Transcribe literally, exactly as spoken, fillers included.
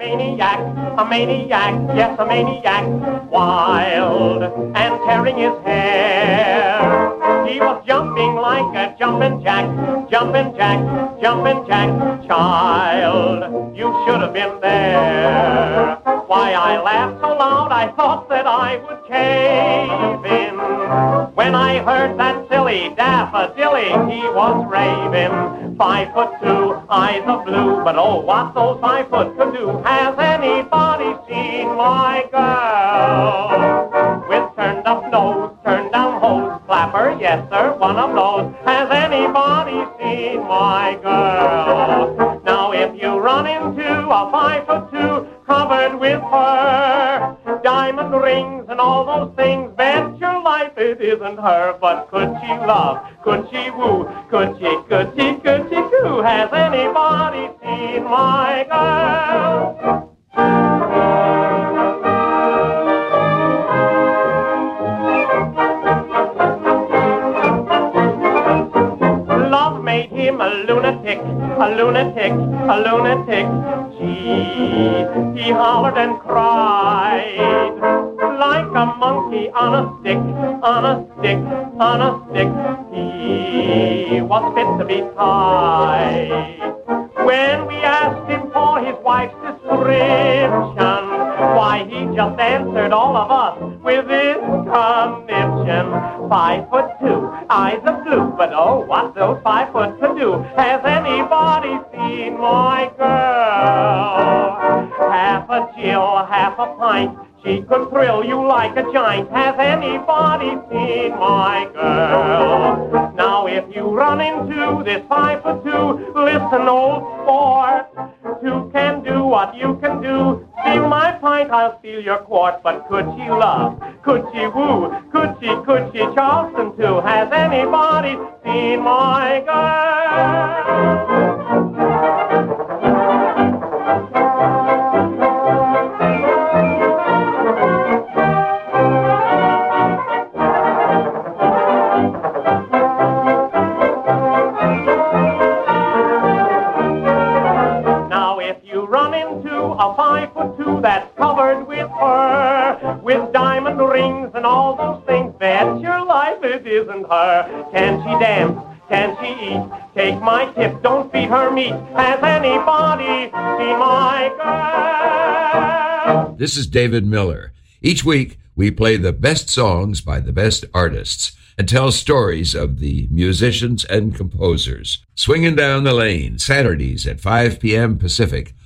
maniac, a maniac, yes, a maniac, wild and tearing his hair. He was jumping like a jumping jack, jumping jack, jumping jack. Child, you should have been there. Why, I laughed so loud I thought that I would cave in. When I heard that silly daffodilly, he was raving. Five foot two, eyes of blue, but oh, what those five foot could do. Has anybody seen my girl? With turned up nose, turned down hose, flapper, yes sir, one of those. Has anybody seen my girl? Now if you run into a five foot two covered with fur, diamond rings and all those things, bet your life it isn't her. But could she love, could she woo, could she, could she, could she coo? Has anybody seen my girl? Love made him a lunatic, a lunatic, a lunatic. Gee, he hollered and cried like a monkey on a stick, on a stick, on a stick. He was fit to be tied. When we asked him for his wife's description, why, he just answered all of us with this conniption. Five foot two, eyes of blue, but oh, what those five foot could do. Has anybody seen my girl? Half a Jill, half a pint, she could thrill you like a giant. Has anybody seen my girl? Now if you run into this five foot two, listen, old sport, two can do what you can do. Steal my pint, I'll steal your quart. But could she love, could she woo, could she, could she Charleston too? Has anybody seen my girl? A five foot two that's covered with fur, with diamond rings and all those things, bet your life it isn't her. Can she dance? Can she eat? Take my tip, don't feed her meat. Has anybody seen my girl? This is David Miller. Each week, we play the best songs by the best artists and tell stories of the musicians and composers. Swinging Down the Lane, Saturdays at five p.m. Pacific